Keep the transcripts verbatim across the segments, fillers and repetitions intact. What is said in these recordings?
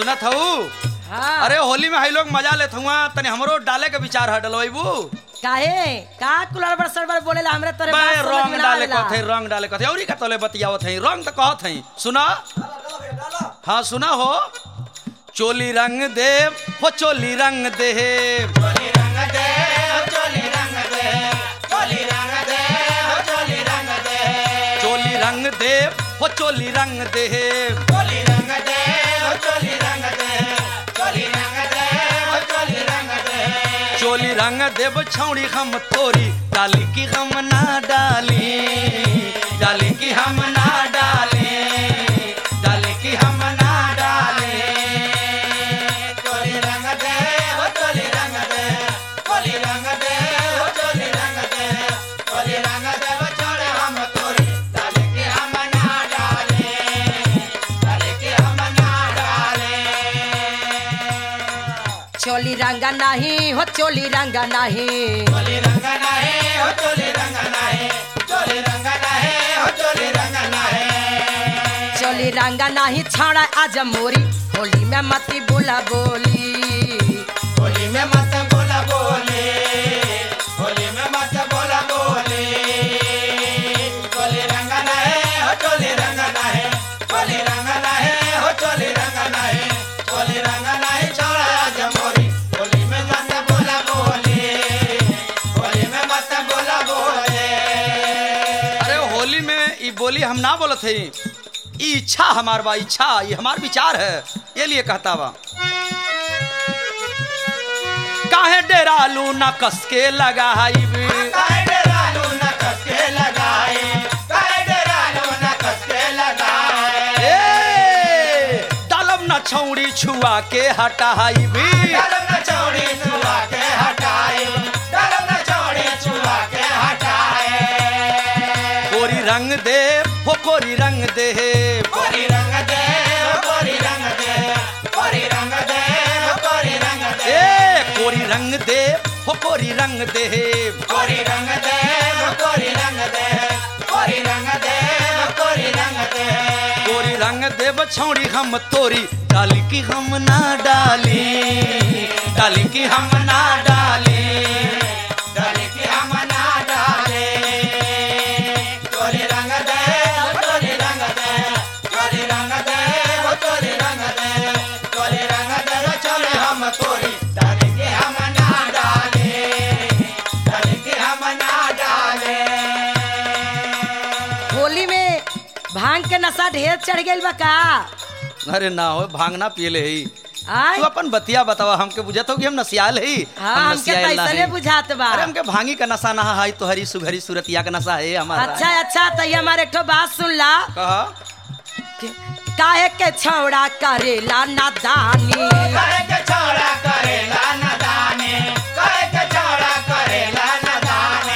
सुनत हूँ। हाँ। अरे होली में हम लोग मजा लेत हुआ, तने हमरो डाले के विचार है डलवाइबू। काहे का कुलर बड़ सरबर बोलेला हमरे तोरे बे बात समझ रंग में ना डाले आवेला। कहत है, रंग डाले कहत है, औरी का तोले बतियावत है, रंग तो कहत है। सुना हाँ सुना हो। चोली रंग दे हो चोली रंग दे, चोली रंग दे चोली रंग दे चोली रंग दे चोली रंग दे चोली रंग दे हो चोली रंग दे, चोली रंग दे चोली रंग दे चोली रंग दे चोली रंग दे चोली रंग देव छौड़ी हम तोरी, डाली की हम ना डाली, डाली की हम ना डाली, डाली की हम ना डाली। चोली रंग दे चोली रंग दे चोली रंग दे चोली रंग दे चोली रंग दे छोड़े हम तोरी, डाले के हम ना डाले, डाले के हम ना डाले। चोली रंगा नहीं हो चोली रंगा नहीं, चोली रंग नहीं हो चोली रंग नहीं, चोली रंग नहीं हो चोली रंग नहीं। चोली रंगा नहीं छाड़ा आज मोरी, होली में मती बोला बोली, होली में मत बोला बोले, होली में मत बोला बोले। चोली रंग नहीं हो चोली रंग नहीं, चोली रंग नहीं हो चोली रंग नहीं, चोली रंग नहीं छोड़ा आज मोरी, होली में मत बोला बोले, होली में मत बोला बोले। अरे होली में ई बोली हम ना बोलत है, ई इच्छा हमार बा, इच्छा ये हमार विचार है, ये लिए कहता बा। काहे डेरालू ना कस के लगाइब, काहे डेरालू न कस के लगाए, काहे डेरालू न कस के लगाए। ए डालब ना छौड़ी छुआ के हटाइब, डालब न चौड़ी छुआ के हटाए, डालब न चौड़ी छुआ के हटाए। कोरी रंग दे हो कोरी रंग दे, कोरी रंग दे कोरी रंग दे कोरी रंग दे कोरी रंग दे ए कोरी रंग दे हो कोरी रंग दे, कोरी रंग दे कोरी रंग दे कोरी रंग दे कोरी रंग दे। कोरी रंग दे बछौड़ी हम तोरी, डाली की हम ना डाली, डाली की हम ना डाली, डाली की हम ना डाले। कोरी रंग दे कोरी रंग दे कोरी रंग दे कोरी रंग दे कोरी रंग दे छोड़े हम तोरी, डाली की हम ना डाले, डाली की हम ना डाले। होली में भांग के नशा ढेर चढ़ गइल बा का? अरे ना हो भांग ना पियले ही, आय तू अपन बतिया बतावा, हमके बुझत हो कि हम नसियाल ही, हाँ हम हमके नसियाल ना तैसने हई। बुझात बा। अरे हमके भांगी का नशा ना है, तो हरी सुघरी सूरतिया का नशा है हमारा। अच्छा अच्छा तो ये हमारे एक ठो बात सुन ला, कहा काहे के छौड़ा करेला नादानी, काहे के छौड़ा करेला नदाने, काहे के छौड़ा करेला नदाने।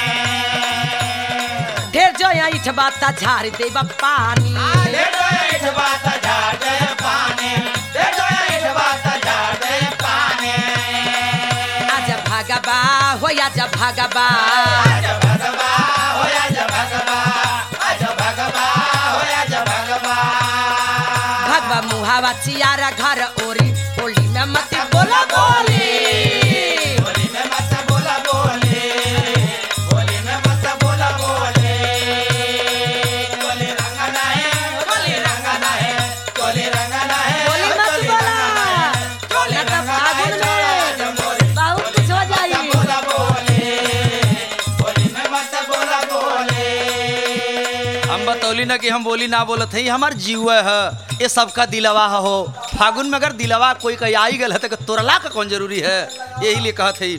ढेर जो यहाँ इठ बाता झाड़ दे बा पानी, ले दो इठ बात झाड़ दे पानी, ले दो इठ बात झाड़ दे पानी। आज भागबा हो आज भागबा, आज भगवा हो आज भगवा, आज भगवा हो आज भगवा। भगवा मुहावा चियारा घर ओरी, होली में मत बोला बोली, होली में मत बोला बोले, होली में मत बोला बोले। होली रंग नहीं, होली रंग नहीं, होली रंग नहीं, होली मत बोला, होली ना तो रंग फागुन नहीं, में मोरी बहुत कुछ हो जाई। बोला बोले, होली में मत बोला बोले। हम बतौली ना कि हम बोली ना बोलत है, हमार जीव है, ये सबका दिलवा हो। फागुन में अगर दिलवा कोई कहीं आई गल है तो तोरला का कौन जरूरी है, यही लिए कहत है।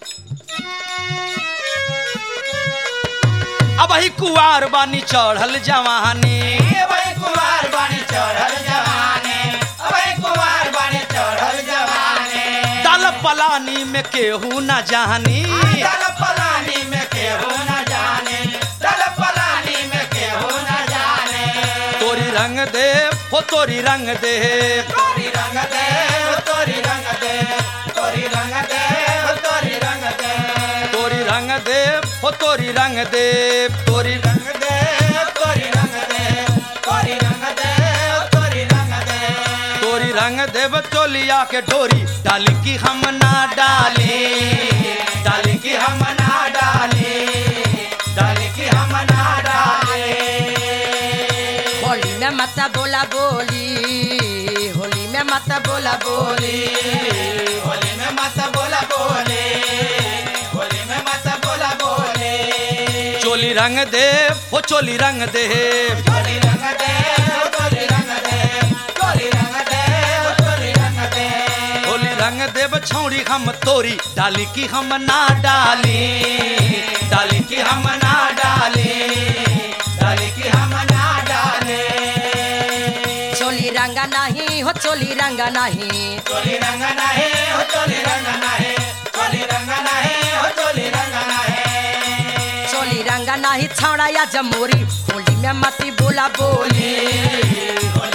अब ही कुआर बानी चढ़ल जवानी, ए भाई कुमार बानी चढ़ल जवाने, ए भाई कुमार बानी चढ़ल जवाने। डाल पलानी में केहू न जानी, दल पलानी में केहू न जाने, दल पलानी में केहू न जाने। तोरी रंग दे हो तोरी रंग दे, तोरी रंग दे तोरी रंग दे तोरी रंग दे तोरी रंग दे तोरी रंग दे हो तोरी रंग दे, तोरी रंग दे तोरी रंग दे तोरी रंग दे तोरी रंग दे रंग देव चोलिया के डोरी डाली की हम ना डाली डाली की हम ना डाली डाली की हम ना डाली होली में मत बोला बोली होली में मत बोला बोली होली में मत बोला बोले होली में मत बोला बोले चोली रंग देव हो चोली रंग देव चोली रंग दे चोली रंग दे चोली रंग दे चोली रंग दे होली रंग देव छौड़ी हम तोरी डाली की हम ना डाली डाली की हम ना डाली डाली की हम ना डाले चोली रंग नहीं हो चोली रंग नहीं चोली रंग नाही हो चोली रंग नाही चोली रंग नाही हो चोली रंग नाही चोली रंग नहीं छौड़ा या जमोरी होली में मत बोला बोली होली